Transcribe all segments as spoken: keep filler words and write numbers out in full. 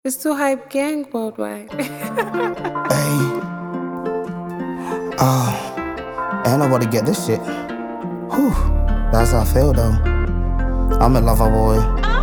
It's too hype gang worldwide. Hey, uh, ain't nobody get this shit. Whew, that's how I feel though. I'm in love, boy.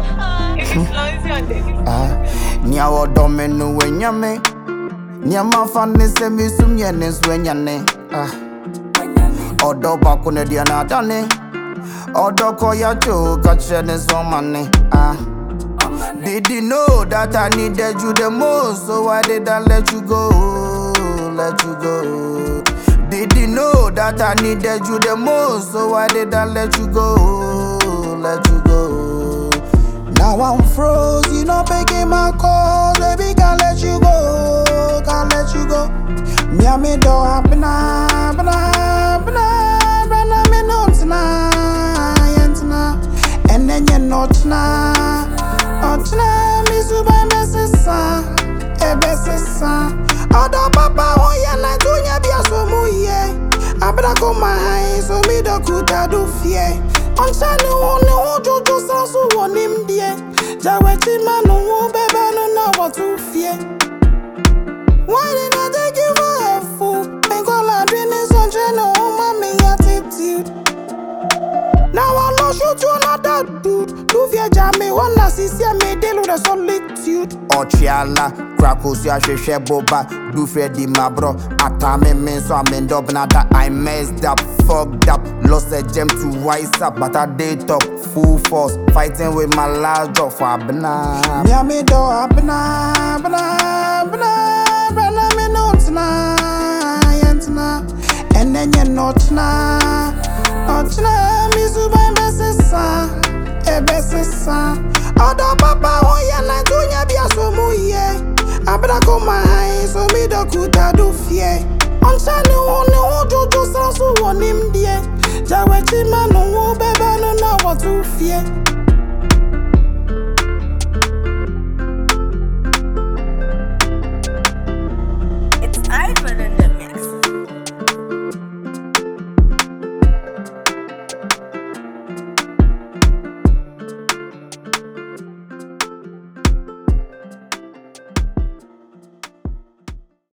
Ah, nya wo domenu wenyame. Nya mafane se misum yene swenyane. Ah, odo bako ne dia na dane. Odo koya cho kachene so mane. Ah. Did you know that I needed you the most? So why did I let you go? Let you go. Did you know that I needed you the most? So why did I let you go? Let you go. Now I'm froze, you know, picking my calls. Baby, can't let you go. Can't let you go. Me and me do happen, happen, happen, happen. Me not tonight, and then you're not now. Otna misuba besesa, e besesa. Oda papa oya na tunya bia so muye. Abra ko mahai so mi do kuta do fie. Oncha ne wo ne wo jojo sanso wonim die. Jawe chi manu wo bebe no na wo tu fie. Why did I take you for a fool? And call a dream is on no mommy attitude. Now I lost you to another dude. Do via jammy, one assist me deal with a solitude. Ochiala, crackles, ya she boba, do Freddy, my bro. Atame me, so I'm in dub nada. I messed up, fucked up, lost a gem to wise up, but I did talk full force, fighting with my last job for abna. Miami do abna, abna, abna, abna, me not na, and then you're not na. Otna misuba besesa, e besesa. Oda papa oya na tunya bia so muye. Abra ko mahai so mi do kuta do fie. Oncha ne wo ne wo jojo sanso wonim die. Jawe chi manu wo bebe no na wo tu fie.